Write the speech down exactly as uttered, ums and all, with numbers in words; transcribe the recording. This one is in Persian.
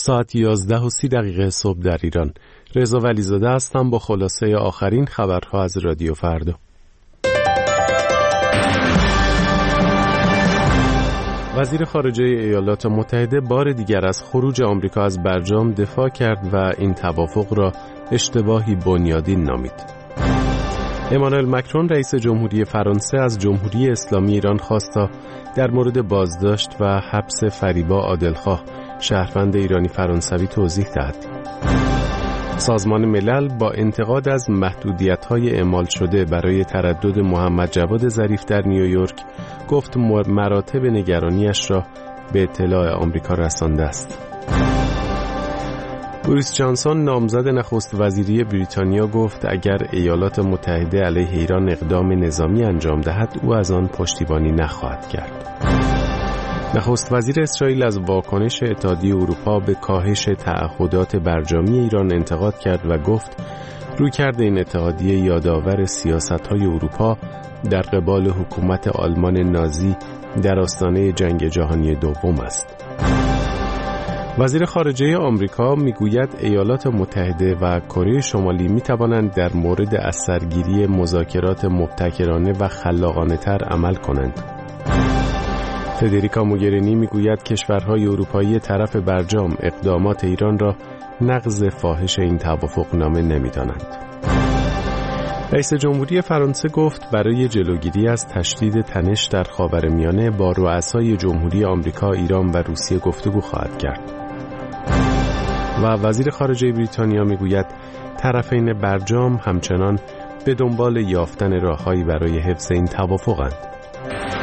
ساعت یازده و سی دقیقه صبح در ایران. رضا ولیزاده هستم با خلاصه آخرین خبرها از رادیو فردا. وزیر خارجه ایالات متحده بار دیگر از خروج آمریکا از برجام دفاع کرد و این توافق را اشتباهی بنیادین نامید. امانوئل مکرون رئیس جمهوری فرانسه از جمهوری اسلامی ایران خواست تا در مورد بازداشت و حبس فریبا عادلخواه شهروند ایرانی فرانسوی توضیح دهد. سازمان ملل با انتقاد از محدودیت‌های اعمال شده برای تردد محمد جواد ظریف در نیویورک گفت مراتب نگرانیش را به اطلاع آمریکا رسانده است. بوریس جانسون نامزد نخست وزیری بریتانیا گفت اگر ایالات متحده علیه ایران اقدام نظامی انجام دهد او از آن پشتیبانی نخواهد کرد. نخست وزیر اسرائیل از واکنش اتحادیه اروپا به کاهش تعهدات برجامی ایران انتقاد کرد و گفت رویکرد این اتحادیه یادآور سیاست‌های اروپا در قبال حکومت آلمان نازی در آستانه جنگ جهانی دوم است. وزیر خارجه آمریکا میگوید ایالات متحده و کره شمالی میتوانند در مورد اثرگیری مذاکرات مبتکرانه و خلاقانه‌تر عمل کنند. فدریکا موگرینی میگوید کشورهای اروپایی طرف برجام اقدامات ایران را نقض فاحش این توافقنامه نمی‌دانند. رئیس جمهوری فرانسه گفت برای جلوگیری از تشدید تنش در خاورمیانه با رؤسای جمهوری آمریکا، ایران و روسیه گفتگو خواهد کرد. و وزیر خارجه بریتانیا میگوید طرفین برجام همچنان به دنبال یافتن راههایی برای حفظ این توافقند.